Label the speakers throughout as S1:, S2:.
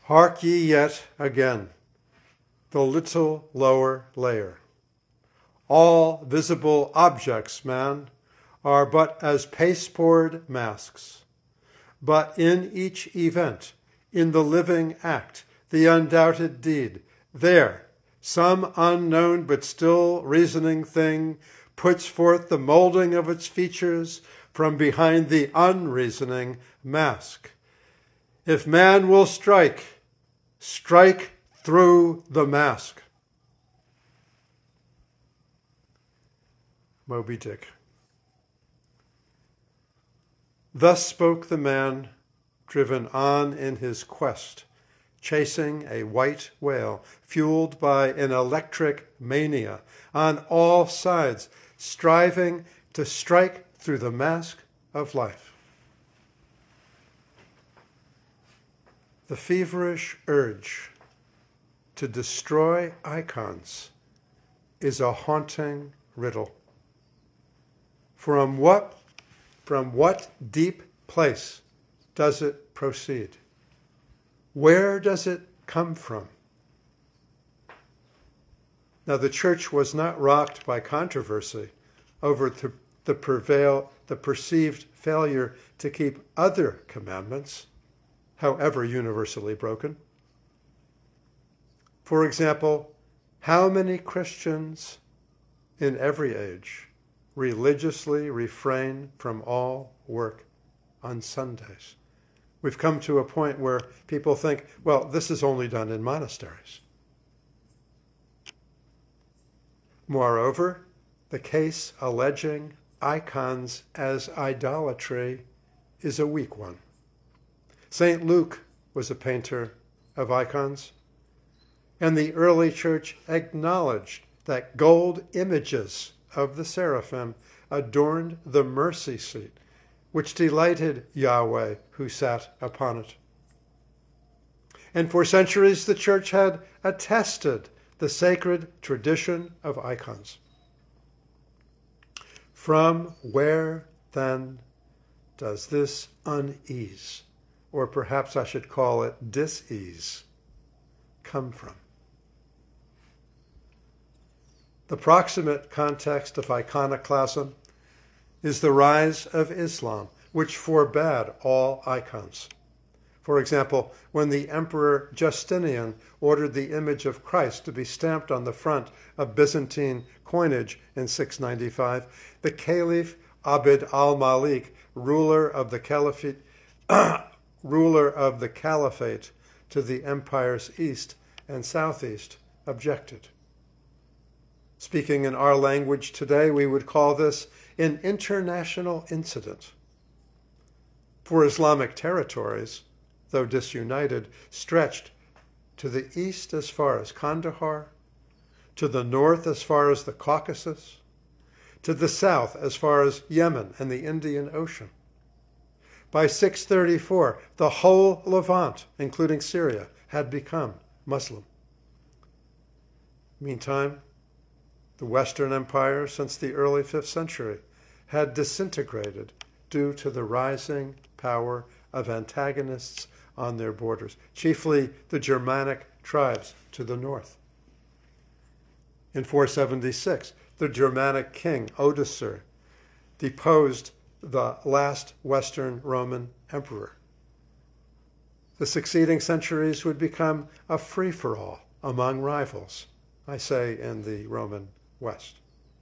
S1: Hark ye yet again, the little lower layer. All visible objects, man, are but as pasteboard masks. But in each event, in the living act, the undoubted deed, there, some unknown but still reasoning thing puts forth the molding of its features from behind the unreasoning mask. If man will strike through the mask. Moby Dick. Thus spoke the man driven on in his quest, chasing a white whale, fueled by an electric mania, on all sides, striving to strike through the mask of life. The feverish urge to destroy icons is a haunting riddle. From what deep place does it proceed? Where does it come from? Now, the church was not rocked by controversy over the perceived failure to keep other commandments, however universally broken. For example, how many Christians in every age religiously refrain from all work on Sundays? We've come to a point where people think, well, this is only done in monasteries. Moreover, the case alleging icons as idolatry is a weak one. St. Luke was a painter of icons, and the early church acknowledged that gold images of the seraphim adorned the mercy seat, which delighted Yahweh who sat upon it. And for centuries the church had attested the sacred tradition of icons. From where, then, does this unease, or perhaps I should call it dis-ease, come from? The proximate context of iconoclasm is the rise of Islam, which forbade all icons. For example, when the Emperor Justinian ordered the image of Christ to be stamped on the front of Byzantine coinage in 695, the Caliph Abd al-Malik, ruler of the Caliphate to the empire's east and southeast, objected. Speaking in our language today, we would call this an international incident. For Islamic territories, though disunited, stretched to the east as far as Kandahar, to the north as far as the Caucasus, to the south as far as Yemen and the Indian Ocean. By 634, the whole Levant, including Syria, had become Muslim. Meantime, the Western Empire, since the early 5th century, had disintegrated due to the rising power of antagonists on their borders, chiefly the Germanic tribes to the north. In 476, the Germanic king Odoacer deposed the last Western Roman emperor. The succeeding centuries would become a free-for-all among rivals, I say, in the Roman West.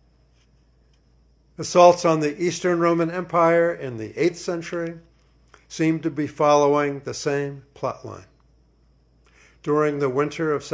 S1: Assaults on the Eastern Roman Empire in the 8th century seemed to be following the same plotline. During the winter of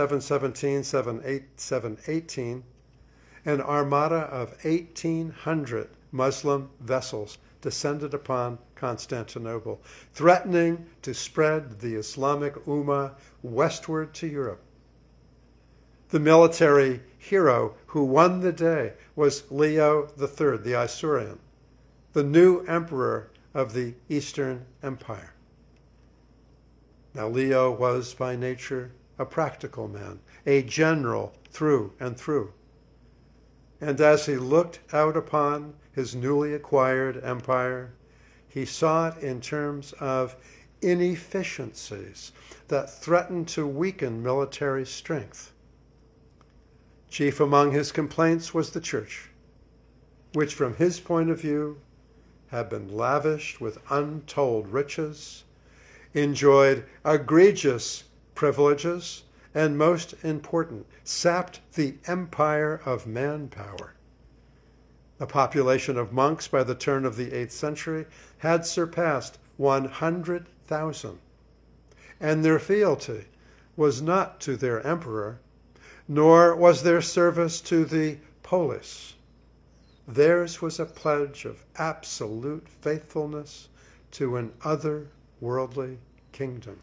S1: 717-718, an armada of 1,800 Muslim vessels descended upon Constantinople, threatening to spread the Islamic Ummah westward to Europe. The military hero who won the day was Leo III, the Isaurian, the new emperor of the Eastern Empire. Now, Leo was by nature a practical man, a general through and through. And as he looked out upon his newly acquired empire, he saw it in terms of inefficiencies that threatened to weaken military strength. Chief among his complaints was the church, which from his point of view had been lavished with untold riches, enjoyed egregious privileges, and most important, sapped the empire of manpower. The population of monks by the turn of the 8th century had surpassed 100,000, and their fealty was not to their emperor, nor was their service to the polis. Theirs was a pledge of absolute faithfulness to an otherworldly kingdom.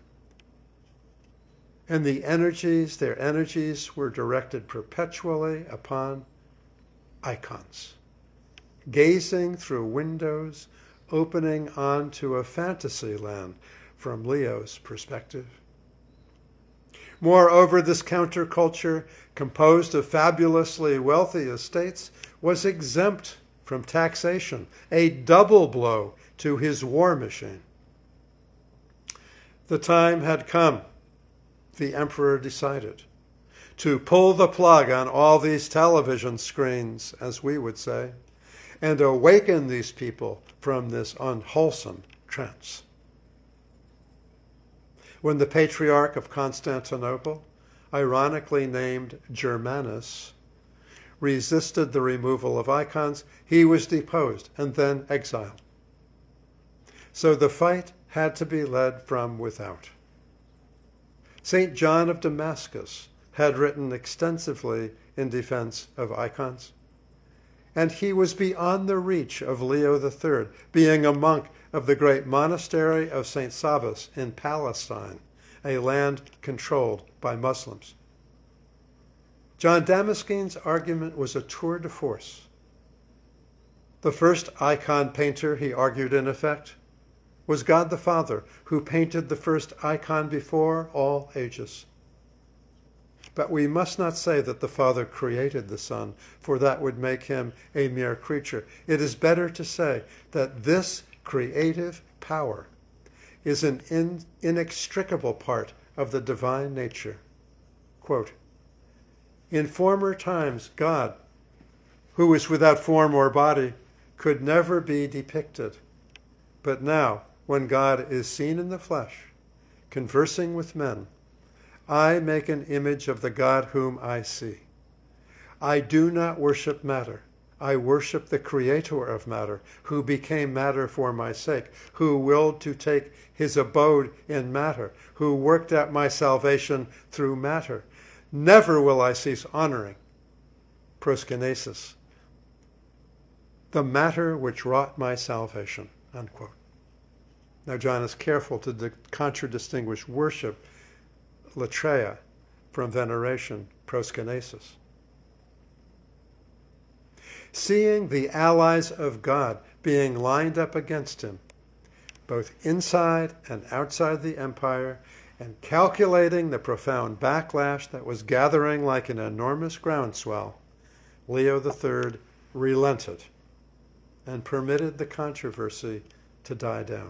S1: And their energies were directed perpetually upon icons, gazing through windows opening onto a fantasy land from Leo's perspective. Moreover, this counterculture, composed of fabulously wealthy estates, was exempt from taxation, a double blow to his war machine. The time had come, the emperor decided, to pull the plug on all these television screens, as we would say, and awaken these people from this unwholesome trance. When the Patriarch of Constantinople, ironically named Germanus, resisted the removal of icons, he was deposed and then exiled. So the fight had to be led from without. St. John of Damascus had written extensively in defense of icons, and he was beyond the reach of Leo III, being a monk of the great monastery of St. Sabas in Palestine, a land controlled by Muslims. John Damascene's argument was a tour de force. The first icon painter, he argued in effect, was God the Father, who painted the first icon before all ages. But we must not say that the Father created the Son, for that would make him a mere creature. It is better to say that this creative power is an inextricable part of the divine nature. Quote, "In former times, God, who is without form or body, could never be depicted. But now, when God is seen in the flesh, conversing with men, I make an image of the God whom I see. I do not worship matter. I worship the creator of matter, who became matter for my sake, who willed to take his abode in matter, who worked out my salvation through matter. Never will I cease honoring," proskinesis, "the matter which wrought my salvation," unquote. Now John is careful to contradistinguish worship, latreia, from veneration, proskinesis. Seeing the allies of God being lined up against him, both inside and outside the empire, and calculating the profound backlash that was gathering like an enormous groundswell, Leo III relented and permitted the controversy to die down.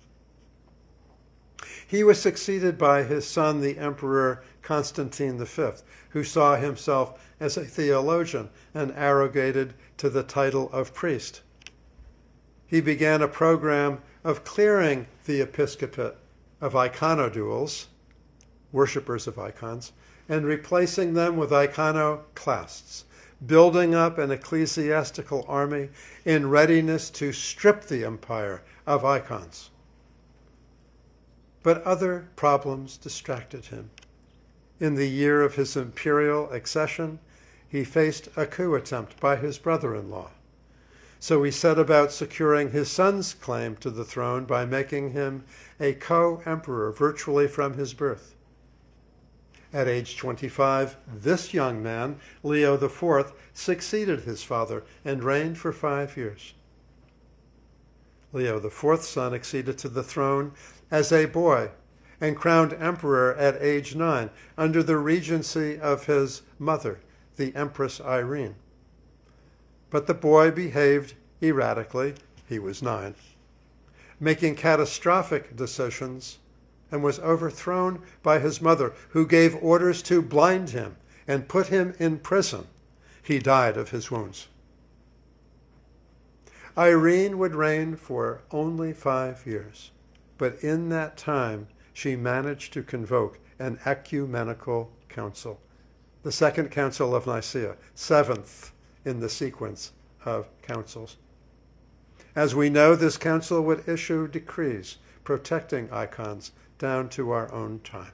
S1: He was succeeded by his son, the Emperor Constantine V, who saw himself as a theologian and arrogated to the title of priest. He began a program of clearing the episcopate of iconodules, worshippers of icons, and replacing them with iconoclasts, building up an ecclesiastical army in readiness to strip the empire of icons. But other problems distracted him. In the year of his imperial accession, he faced a coup attempt by his brother-in-law. So he set about securing his son's claim to the throne by making him a co-emperor virtually from his birth. At age 25, this young man, Leo IV, succeeded his father and reigned for 5 years. Leo IV's son acceded to the throne as a boy and crowned emperor at age 9 under the regency of his mother, the Empress Irene. But the boy behaved erratically, he was 9, making catastrophic decisions, and was overthrown by his mother, who gave orders to blind him and put him in prison. He died of his wounds. Irene would reign for only 5 years, but in that time she managed to convoke an ecumenical council, the Second Council of Nicaea, 7th in the sequence of councils. As we know, this council would issue decrees protecting icons down to our own time.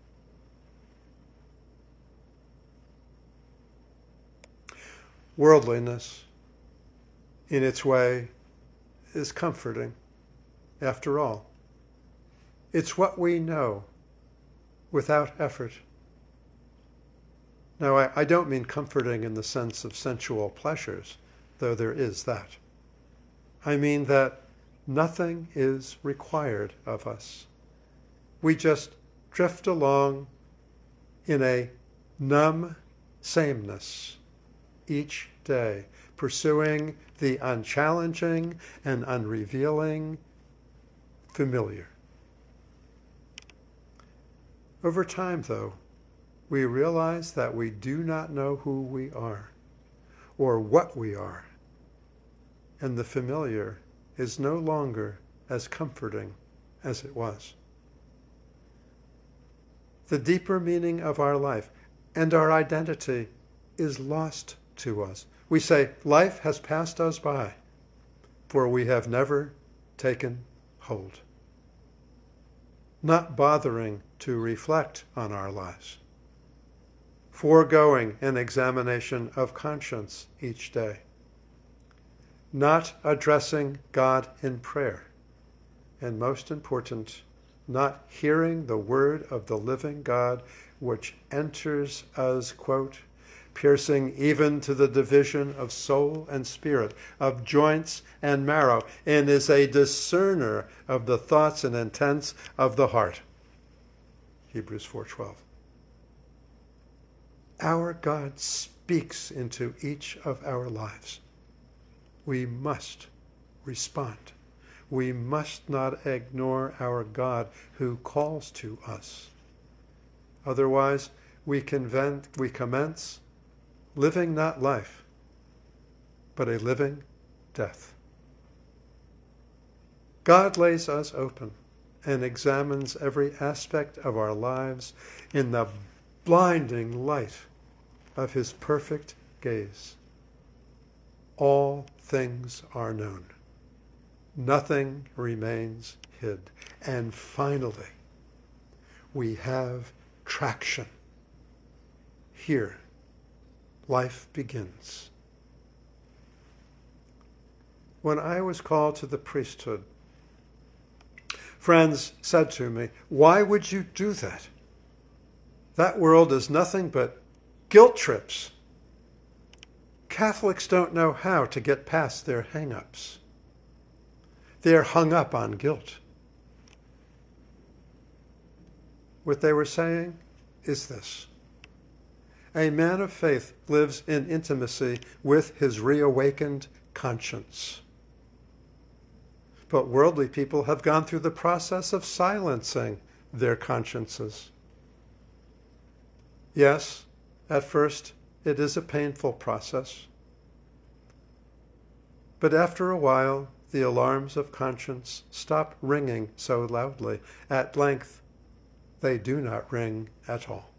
S1: Worldliness, in its way, is comforting. After all, it's what we know without effort. Now, I don't mean comforting in the sense of sensual pleasures, though there is that. I mean that nothing is required of us. We just drift along in a numb sameness each day, pursuing the unchallenging and unrevealing familiar. Over time, though, we realize that we do not know who we are or what we are, and the familiar is no longer as comforting as it was. The deeper meaning of our life and our identity is lost to us. We say, life has passed us by, for we have never taken hold. Not bothering to reflect on our lives. Foregoing an examination of conscience each day. Not addressing God in prayer. And most important, not hearing the word of the living God, which enters us, quote, piercing even to the division of soul and spirit, of joints and marrow, and is a discerner of the thoughts and intents of the heart. Hebrews 4:12. Our God speaks into each of our lives. We must respond. We must not ignore our God who calls to us. Otherwise, we commence living not life, but a living death. God lays us open and examines every aspect of our lives in the blinding light of his perfect gaze. All things are known. Nothing remains hid. And finally, we have traction. Here, life begins. When I was called to the priesthood, friends said to me, "Why would you do that? That world is nothing but guilt trips. Catholics don't know how to get past their hang-ups. They're hung up on guilt." What they were saying is this: a man of faith lives in intimacy with his reawakened conscience. But worldly people have gone through the process of silencing their consciences. Yes, at first it is a painful process. But after a while, the alarms of conscience stop ringing so loudly. At length, they do not ring at all.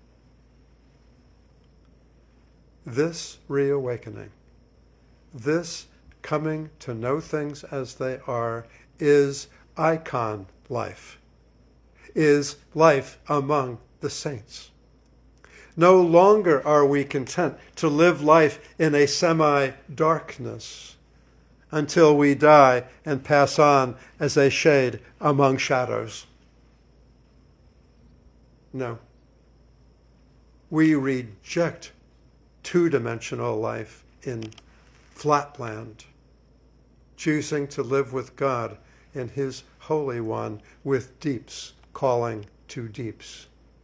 S1: This reawakening, this coming to know things as they are, is icon life, is life among the saints. No longer are we content to live life in a semi-darkness until we die and pass on as a shade among shadows. No. We reject two-dimensional life in flatland, choosing to live with God and his Holy One with deeps calling to deeps.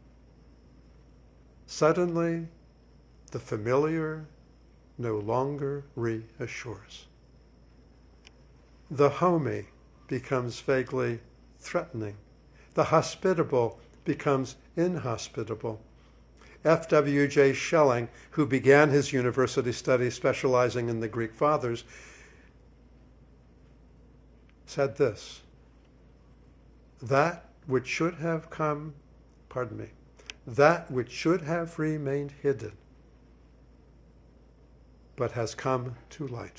S1: Suddenly, the familiar no longer reassures. The homey becomes vaguely threatening. The hospitable becomes inhospitable. F.W.J. Schelling, who began his university studies specializing in the Greek fathers, said this: that which should have remained hidden, but has come to light.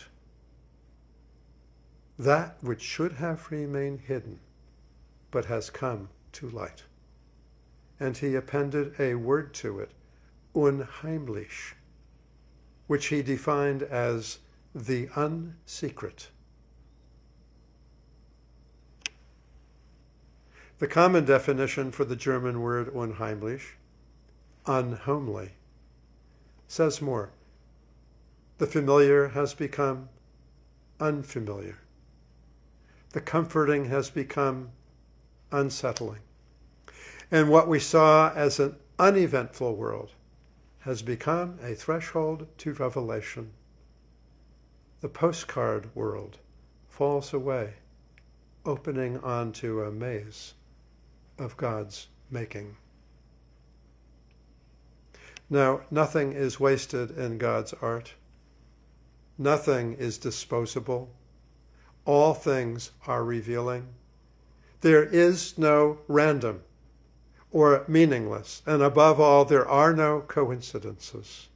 S1: That which should have remained hidden, but has come to light. And he appended a word to it, unheimlich, which he defined as the unsecret. The common definition for the German word unheimlich, unhomely, says more. The familiar has become unfamiliar. The comforting has become unsettling. And what we saw as an uneventful world has become a threshold to revelation. The postcard world falls away, opening onto a maze of God's making. Now, nothing is wasted in God's art. Nothing is disposable. All things are revealing. There is no random or meaningless, and above all, there are no coincidences.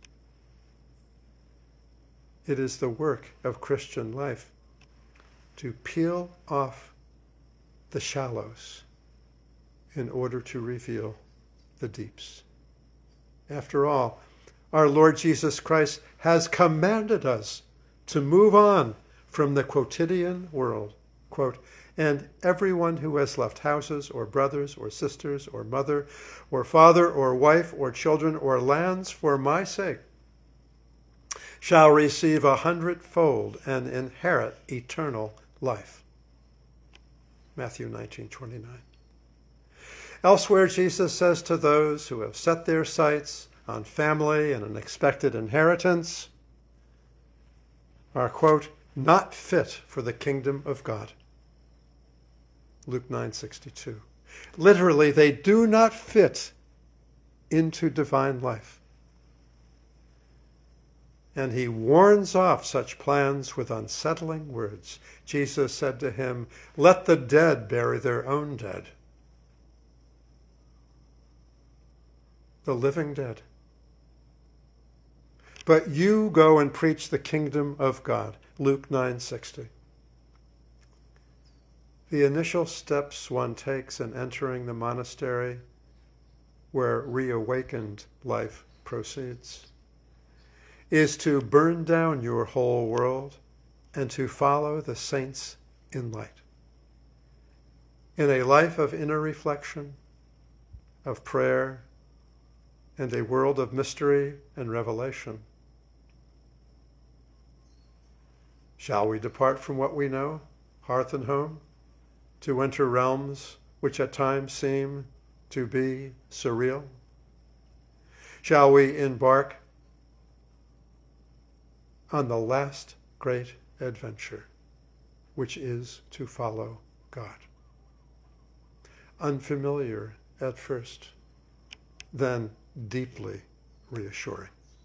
S1: It is the work of Christian life to peel off the shallows in order to reveal the deeps. After all, our Lord Jesus Christ has commanded us to move on from the quotidian world, quote, and everyone who has left houses or brothers or sisters or mother or father or wife or children or lands for my sake shall receive 100-fold and inherit eternal life. Matthew 19:29. Elsewhere, Jesus says to those who have set their sights on family and an expected inheritance are, quote, not fit for the kingdom of God. Luke 9:62. Literally, they do not fit into divine life. And he warns off such plans with unsettling words. Jesus said to him, let the dead bury their own dead. The living dead. But you go and preach the kingdom of God. Luke 9:60. The initial steps one takes in entering the monastery where reawakened life proceeds is to burn down your whole world and to follow the saints in light. In a life of inner reflection, of prayer, and a world of mystery and revelation. Shall we depart from what we know, hearth and home, to enter realms which at times seem to be surreal? Shall we embark on the last great adventure, which is to follow God? Unfamiliar at first, then deeply reassuring.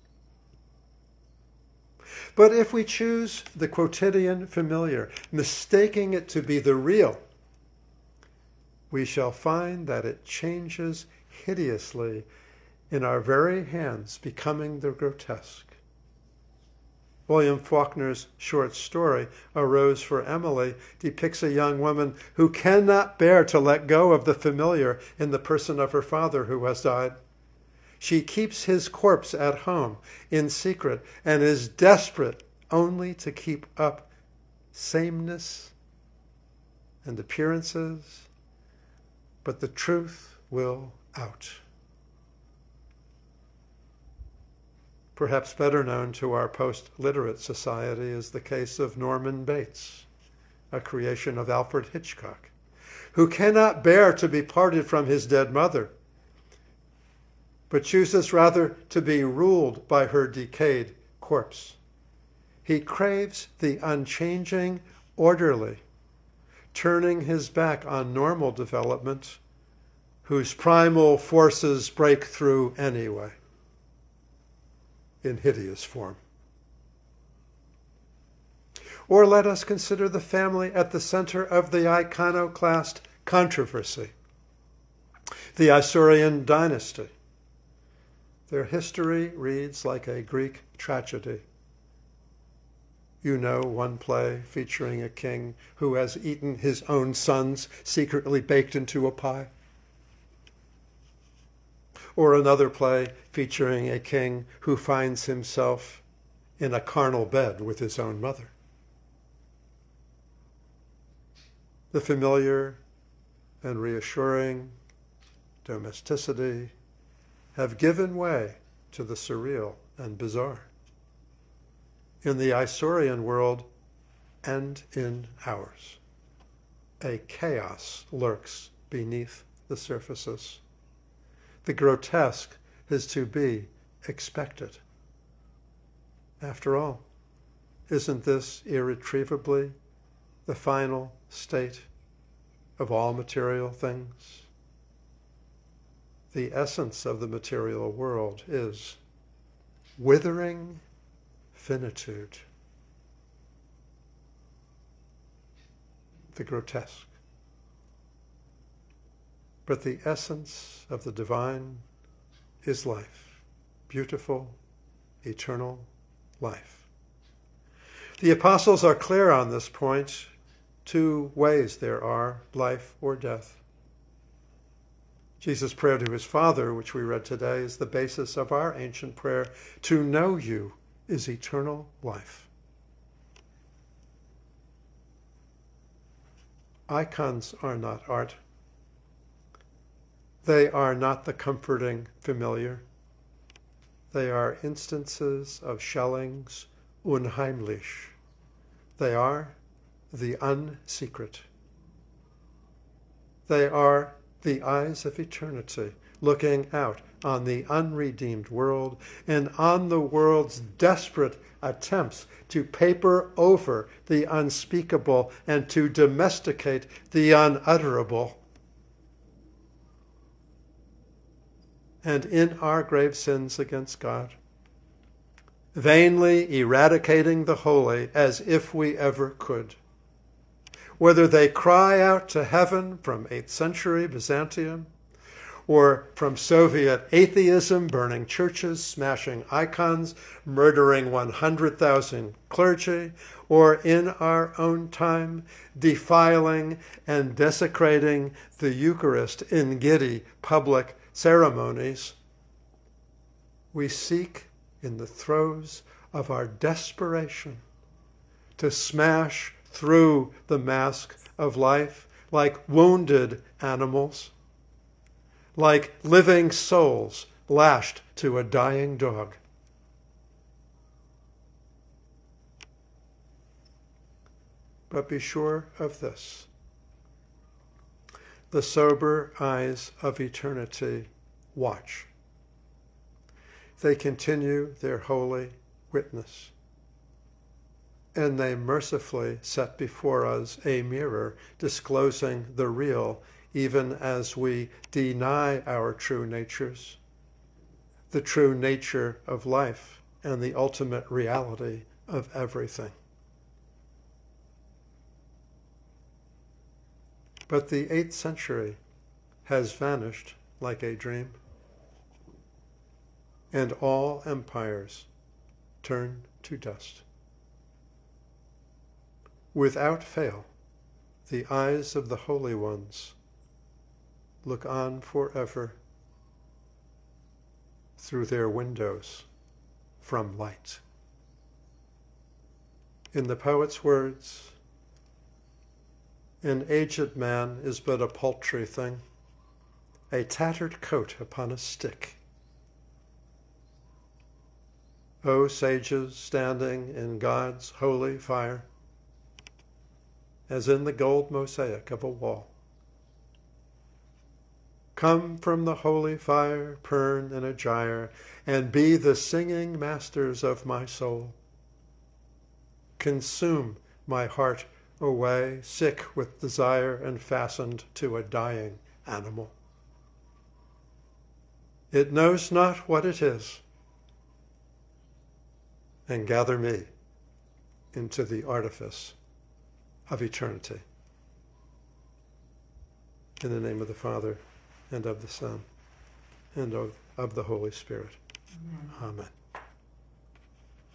S1: But if we choose the quotidian familiar, mistaking it to be the real, we shall find that it changes hideously in our very hands, becoming the grotesque. William Faulkner's short story, A Rose for Emily, depicts a young woman who cannot bear to let go of the familiar in the person of her father who has died. She keeps his corpse at home in secret and is desperate only to keep up sameness and appearances, but the truth will out. Perhaps better known to our post-literate society is the case of Norman Bates, a creation of Alfred Hitchcock, who cannot bear to be parted from his dead mother, but chooses rather to be ruled by her decayed corpse. He craves the unchanging, orderly, turning his back on normal development, whose primal forces break through anyway, in hideous form. Or let us consider the family at the center of the iconoclast controversy, the Isaurian dynasty. Their history reads like a Greek tragedy. You know, one play featuring a king who has eaten his own sons secretly baked into a pie. Or another play featuring a king who finds himself in a carnal bed with his own mother. The familiar and reassuring domesticity have given way to the surreal and bizarre. In the Isaurian world and in ours, a chaos lurks beneath the surfaces. The grotesque is to be expected. After all, isn't this irretrievably the final state of all material things? The essence of the material world is withering finitude, the grotesque. But the essence of the divine is life, beautiful, eternal life. The apostles are clear on this point. Two ways there are, life or death. Jesus' prayer to his Father, which we read today, is the basis of our ancient prayer. To know you is eternal life. Icons are not art. They are not the comforting familiar. They are instances of Schelling's unheimlich. They are the unsecret. They are the eyes of eternity, looking out on the unredeemed world and on the world's desperate attempts to paper over the unspeakable and to domesticate the unutterable. And in our grave sins against God, vainly eradicating the holy as if we ever could. Whether they cry out to heaven from 8th century Byzantium, or from Soviet atheism, burning churches, smashing icons, murdering 100,000 clergy, or in our own time, defiling and desecrating the Eucharist in giddy public ceremonies, we seek in the throes of our desperation to smash through the mask of life like wounded animals, like living souls lashed to a dying dog. But be sure of this: the sober eyes of eternity watch. They continue their holy witness, and they mercifully set before us a mirror disclosing the real, even as we deny our true natures, the true nature of life and the ultimate reality of everything. But the 8th century has vanished like a dream, and all empires turn to dust. Without fail, the eyes of the holy ones look on forever through their windows from light. In the poet's words, an aged man is but a paltry thing, a tattered coat upon a stick. O sages standing in God's holy fire, as in the gold mosaic of a wall, come from the holy fire, Pern and Agyr, and be the singing masters of my soul. Consume my heart away, sick with desire and fastened to a dying animal. It knows not what it is, and gather me into the artifice of eternity. In the name of the Father, and of the Son, and of the Holy Spirit. Amen.